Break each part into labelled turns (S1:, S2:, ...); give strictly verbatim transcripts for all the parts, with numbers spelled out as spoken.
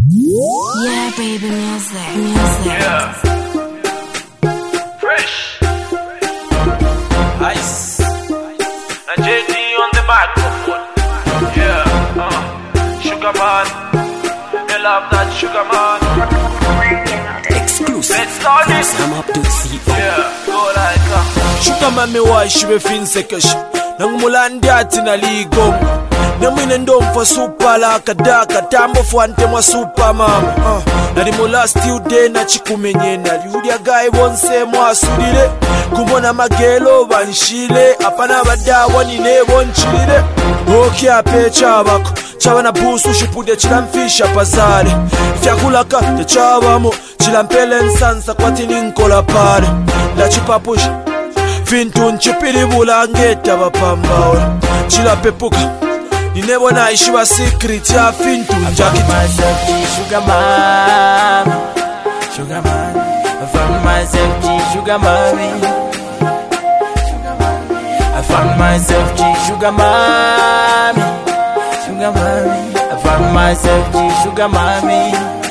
S1: Yeah, baby, music, music.
S2: Yeah. Fresh. Ice. And J D on the microphone. Yeah. Uh. Sugar man. They love that sugar man.
S3: Exclusive.
S2: Let's start it.
S3: Sam up to C O.
S2: Yeah. Go like uh.
S4: Sugar man me why she be fin sekesh. Nang mulandi ati na ligong. Namwine ndomfo super la kadaka tambo fwante mwa super mama uh. Nali mu last few day na chikumenye nali ulya guy bonse mwa sudile kumbona magelo banshile apana badawa nine bonchilile oki ape chabako chabana busu shipude chilamfisha pazale fyakulaka techabamo chilampele nsansa kwatini nkola pale la chipapusha vintu nchipili bulangeta bapambawe chilapepuka you never know she was secret, ya fintu jacket.
S5: I found myself G sugar mom, sugar man. I found myself G sugar mommy. I found myself G sugar mommy, sugar mommy. I found myself G sugar mommy.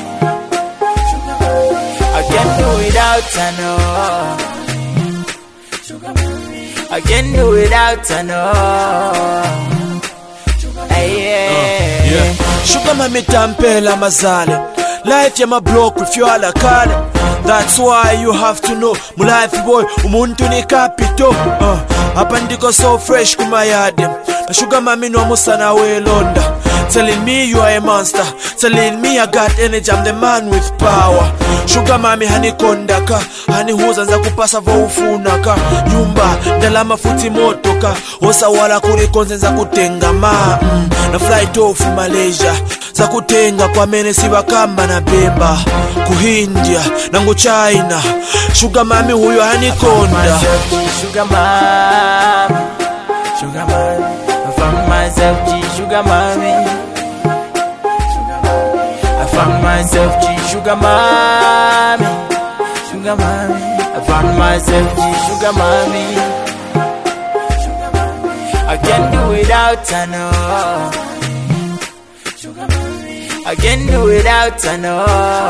S5: I can't do without her no. I can't do without her no.
S4: Yeah, yeah. Sugar mami tampela mazale. Life ya mablock with you ala kale. That's why you have to know mu life boy umuntu ni capital. uh, Hapa ndiko so fresh kumayade. Na sugar mami no musana we londa. Telling me you are a monster, telling me I got energy, I'm the man with power. Sugar mami hani kondaka, hani huza nza kupasa vo ufunaka. Nyumba, ndalama futi motoka, osa wala kuri konze nza kutenga ma mm. Na flight off Malaysia, za kutenga kwa mene siba kamba na bemba. Kuhindia, nangu China, sugar mami huyo hani konda.
S5: Sugar mami, sugar mami. I found myself G sugar mommy. I found myself G sugar mommy, sugar mommy. I found myself G sugar mommy. I can't do without her no. I can't do without her no.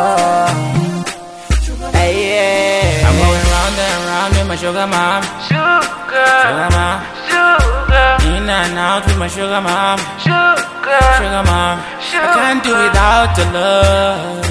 S5: Hey, yeah. I'm going round and round with my sugar mom, sugar, sugar mom. In and out with my sugar mom, sugar, sugar mom. Sugar. I can't do without the love.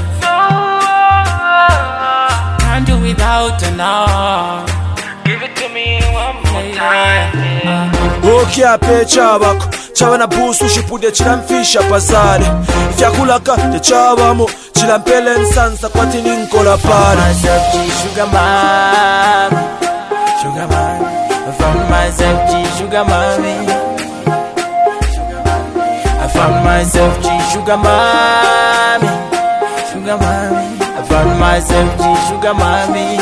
S5: No. Can't do without the love.
S2: Give it to me one more time.
S4: Oki ape chabako chabana busu shipude chilamfisha pazale fyakulaka techabamo chilampele nsansa kwatini nkola pale.
S5: Myself G sugar mom, sugar mom. I found myself G sugar mommy. I found myself G sugar mommy, sugar mommy. I found myself G sugar mommy.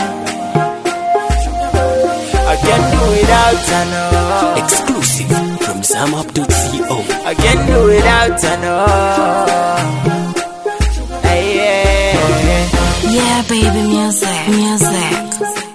S5: I can't do without her no.
S3: Exclusive from Sam up to C O.
S5: I can't do without her no. Hey, yeah.
S1: Yeah, baby, music, music.